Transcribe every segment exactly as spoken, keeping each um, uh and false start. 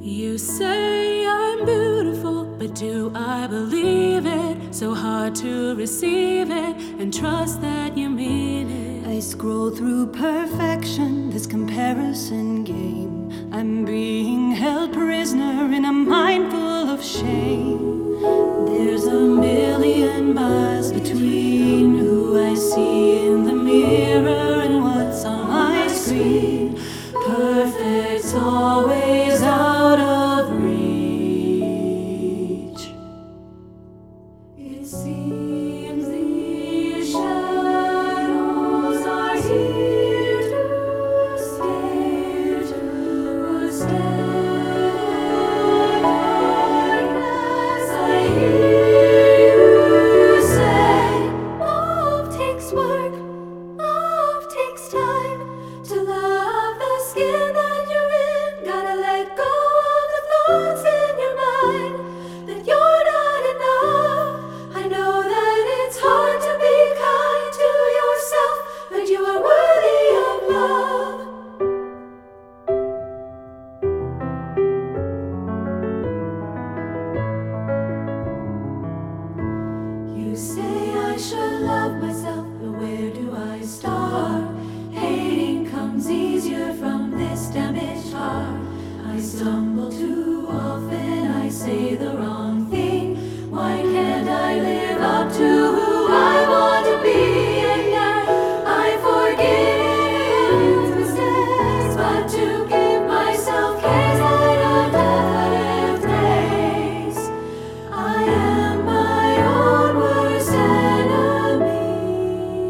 You say I'm beautiful, but do I believe it? So hard to receive it and trust that you mean it. I scroll through perfection, this comparison game. I'm being held prisoner in a mind full of shame. There's a million miles between who I see in the mirror and what's on my screen. Perfect's always out of reach. It seems these shadows are here to stay, to stay. As I hear you say, love takes work, love takes time to love the skin that you're in. Gotta let go of the thoughts in your mind that you're not enough. I know that it's hard to be kind to yourself, but you are worthy of love. You say I should love myself, but where do I start? Hating comes easier from this damaged heart. I stumble too often, I say the wrong thing. Why can't I live up to who I want to be? And yet I forgive mistakes, but to give myself case I don't have it takes. I am my own worst enemy.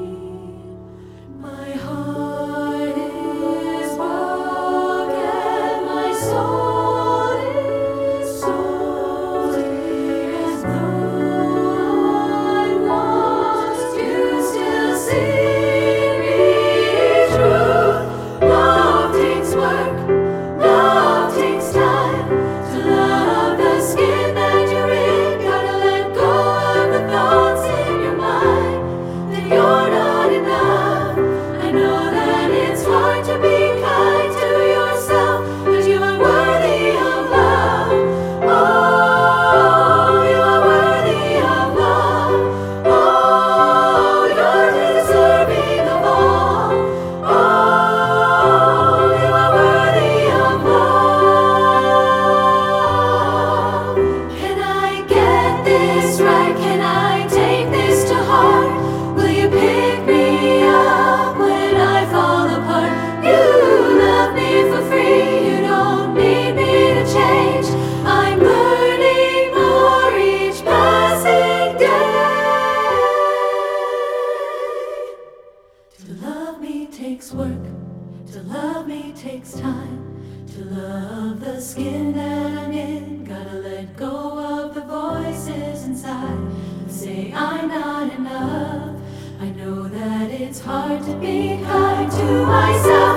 My heart is broken, my soul is sold. As though I'm lost, you still see me true. Love takes work, love takes time to love the skin that you're in. Gotta let go of the thoughts in your mind that you're not enough. I know that it's hard to be kind to yourself, but you are worthy of love. Oh, you are worthy of love. Oh, you're deserving of all. Oh, you are worthy of love. Can I get this right? Can I take this to heart? Will you pick me up when I fall apart? You love me for free, you don't need me to change. I'm learning more each passing day. To love me takes work, to love me takes time, to love the skin that I'm in. Gotta let go of the voices inside that say I'm not enough. I know that it's hard to be kind to myself.